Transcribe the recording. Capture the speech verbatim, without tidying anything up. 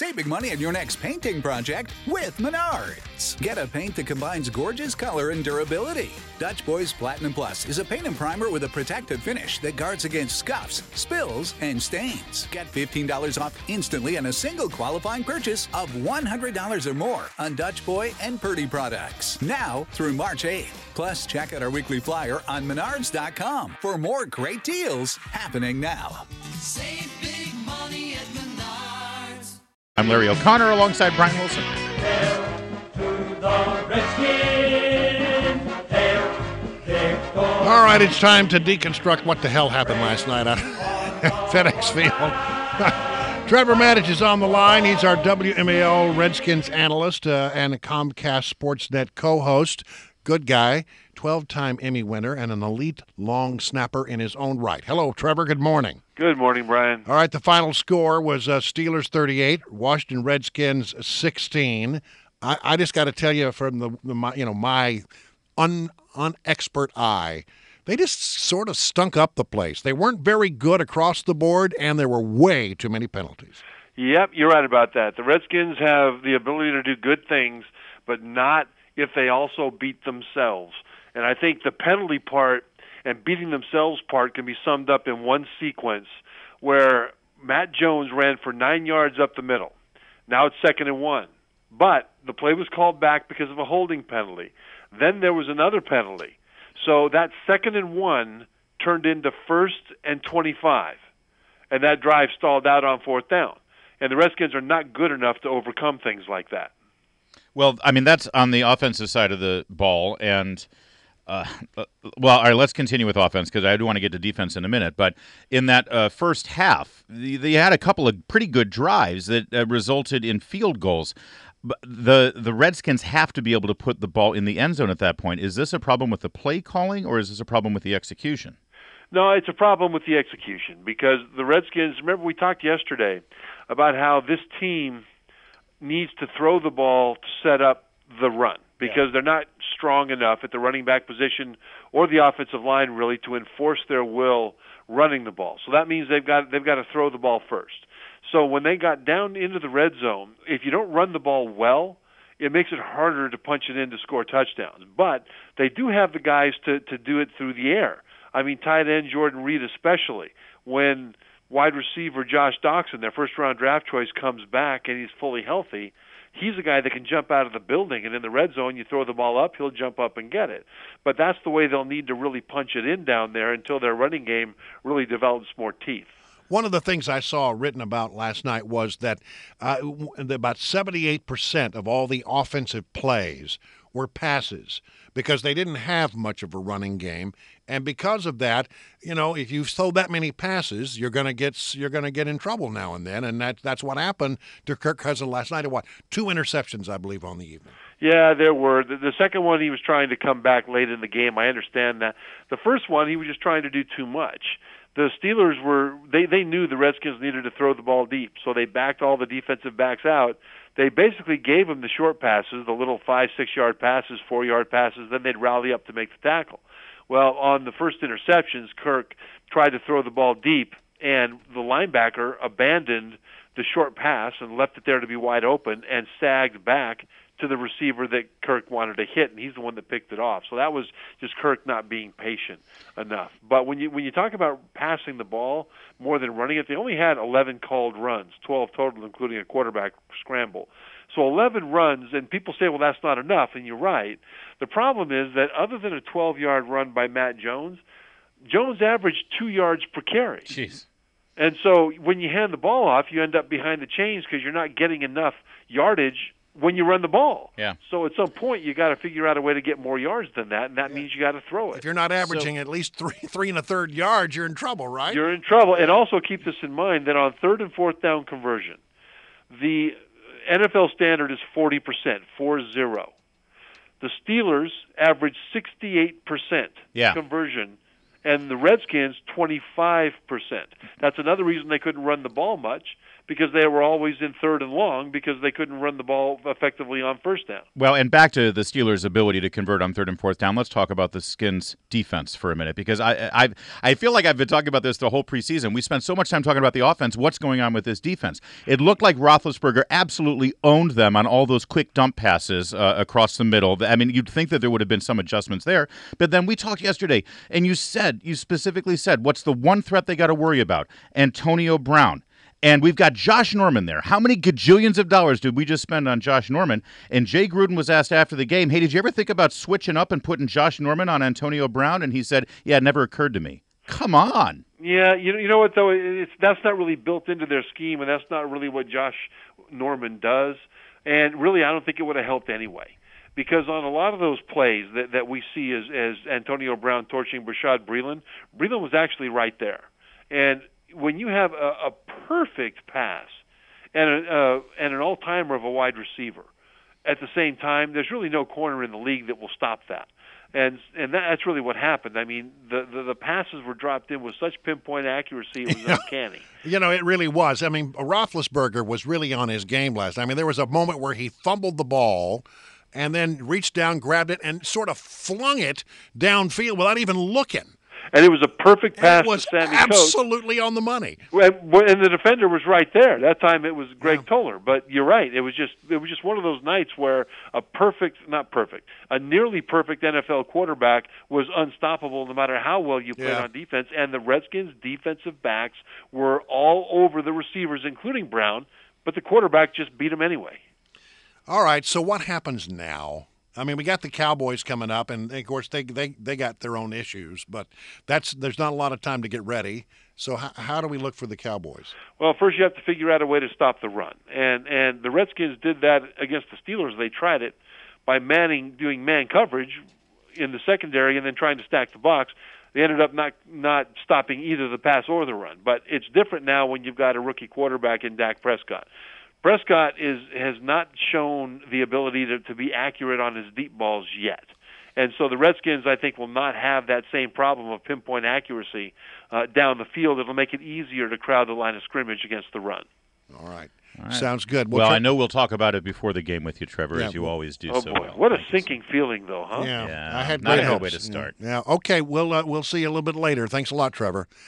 Save big money on your next painting project with Menards. Get a paint that combines gorgeous color and durability. Dutch Boys Platinum Plus is a paint and primer with a protective finish that guards against scuffs, spills, and stains. Get fifteen dollars off instantly on a single qualifying purchase of one hundred dollars or more on Dutch Boy and Purdy products. Now through March eighth. Plus, check out our weekly flyer on menards dot com for more great deals happening now. Save big money at Menards. I'm Larry O'Connor alongside Brian Wilson. Hail to the Redskins. Hail, kick the All right, it's time to deconstruct what the hell happened last night at FedEx Field. Trevor Maddich is on the line. He's our W M A L Redskins analyst uh, and a Comcast Sportsnet co-host. Good guy, twelve-time Emmy winner, and an elite long snapper in his own right. Hello, Trevor. Good morning. Good morning, Brian. All right, the final score was uh, Steelers thirty-eight, Washington Redskins sixteen. I, I just got to tell you, from the, the my, you know my un unexpert eye, they just sort of stunk up the place. They weren't very good across the board, and there were way too many penalties. Yep, you're right about that. The Redskins have the ability to do good things, but not if they also beat themselves. And I think the penalty part and beating themselves part can be summed up in one sequence where Matt Jones ran for nine yards up the middle. Now it's second and one. But the play was called back because of a holding penalty. Then there was another penalty. So that second and one turned into first and twenty-five. And that drive stalled out on fourth down. And the Redskins are not good enough to overcome things like that. Well, I mean, that's on the offensive side of the ball. And, uh, well, all right, let's continue with offense because I do want to get to defense in a minute. But in that uh, first half, they had a couple of pretty good drives that uh, resulted in field goals. But the the Redskins have to be able to put the ball in the end zone at that point. Is this a problem with the play calling, or is this a problem with the execution? No, it's a problem with the execution because the Redskins, remember we talked yesterday about how this team needs to throw the ball to set up the run because yeah. they're not strong enough at the running back position or the offensive line really to enforce their will running the ball. So that means they've got they've got to throw the ball first. So when they got down into the red zone, if you don't run the ball well, it makes it harder to punch it in to score touchdowns. But they do have the guys to, to do it through the air. I mean, tight end Jordan Reed especially, when wide receiver Josh Doxson, their first-round draft choice, comes back and he's fully healthy, he's a guy that can jump out of the building, and in the red zone, you throw the ball up, he'll jump up and get it. But that's the way they'll need to really punch it in down there until their running game really develops more teeth. One of the things I saw written about last night was that uh, about seventy-eight percent of all the offensive plays were passes because they didn't have much of a running game, and because of that, you know, if you throw that many passes, you're going to get you're going to get in trouble now and then, and that that's what happened to Kirk Cousins last night. What, two interceptions, I believe, on the evening. Yeah, there were. The, the second one, he was trying to come back late in the game. I understand that. The first one, he was just trying to do too much. The Steelers were they, they knew the Redskins needed to throw the ball deep, so they backed all the defensive backs out. They basically gave them the short passes, the little five, six-yard passes, four-yard passes, then they'd rally up to make the tackle. Well, on the first interceptions, Kirk tried to throw the ball deep, and the linebacker abandoned the short pass and left it there to be wide open and sagged back to the receiver that Kirk wanted to hit, and he's the one that picked it off. So that was just Kirk not being patient enough. But when you when you talk about passing the ball more than running it, they only had eleven called runs, twelve total, including a quarterback scramble. So eleven runs, and people say, well, that's not enough, and you're right. The problem is that other than a twelve-yard run by Matt Jones, Jones averaged two yards per carry. Jeez. And so when you hand the ball off, you end up behind the chains because you're not getting enough yardage when you run the ball. Yeah. So at some point, you got to figure out a way to get more yards than that, and that yeah. means you got to throw it. If you're not averaging so, at least three, three and a third yards, you're in trouble, right? You're in trouble. And also keep this in mind that on third and fourth down conversion, the N F L standard is forty percent, four zero. The Steelers average sixty-eight percent yeah. conversion, and the Redskins twenty-five percent. That's another reason they couldn't run the ball much, because they were always in third and long because they couldn't run the ball effectively on first down. Well, and back to the Steelers' ability to convert on third and fourth down, let's talk about the Skins' defense for a minute, because I I I feel like I've been talking about this the whole preseason. We spent so much time talking about the offense. What's going on with this defense? It looked like Roethlisberger absolutely owned them on all those quick dump passes uh, across the middle. I mean, you'd think that there would have been some adjustments there, but then we talked yesterday, and you said, you specifically said, what's the one threat they got to worry about? Antonio Brown. And we've got Josh Norman there. How many gajillions of dollars did we just spend on Josh Norman? And Jay Gruden was asked after the game, hey, did you ever think about switching up and putting Josh Norman on Antonio Brown? And he said, yeah, it never occurred to me. Come on. Yeah, you know, you know what, though? It's, that's not really built into their scheme, and that's not really what Josh Norman does. And really, I don't think it would have helped anyway. Because on a lot of those plays that, that we see as, as Antonio Brown torching Bashaud Breeland, Breeland was actually right there. And when you have a, a perfect pass and, a, uh, and an all-timer of a wide receiver at the same time, there's really no corner in the league that will stop that. And and that, that's really what happened. I mean, the, the, the passes were dropped in with such pinpoint accuracy, it was uncanny. You know, it really was. I mean, Roethlisberger was really on his game last night. I mean, there was a moment where he fumbled the ball and then reached down, grabbed it, and sort of flung it downfield without even looking. And it was a perfect pass it was to Sammy absolutely Coates. on the money. And the defender was right there. That time it was Greg Yeah. Toller. But you're right. It was just it was just one of those nights where a perfect, not perfect, a nearly perfect N F L quarterback was unstoppable no matter how well you played Yeah. on defense. And the Redskins' defensive backs were all over the receivers, including Brown, but the quarterback just beat him anyway. All right, so what happens now? I mean, we got the Cowboys coming up, and of course they they, they got their own issues, but that's there's not a lot of time to get ready. So how, how do we look for the Cowboys? Well, first you have to figure out a way to stop the run, and and the Redskins did that against the Steelers. They tried it by manning doing man coverage in the secondary, and then trying to stack the box. They ended up not not stopping either the pass or the run. But it's different now when you've got a rookie quarterback in Dak Prescott. Prescott is has not shown the ability to, to be accurate on his deep balls yet. And so the Redskins, I think, will not have that same problem of pinpoint accuracy uh, down the field. It'll make it easier to crowd the line of scrimmage against the run. All right. All right. Sounds good. Well, try- I know we'll talk about it before the game with you, Trevor, Yeah, as you well- always do. Oh, so boy. well. What a Thank you so- sinking feeling, though, huh? Yeah, Yeah, I had not great a good hopes. way to start. Yeah. yeah. Okay. We'll uh, we'll see you a little bit later. Thanks a lot, Trevor.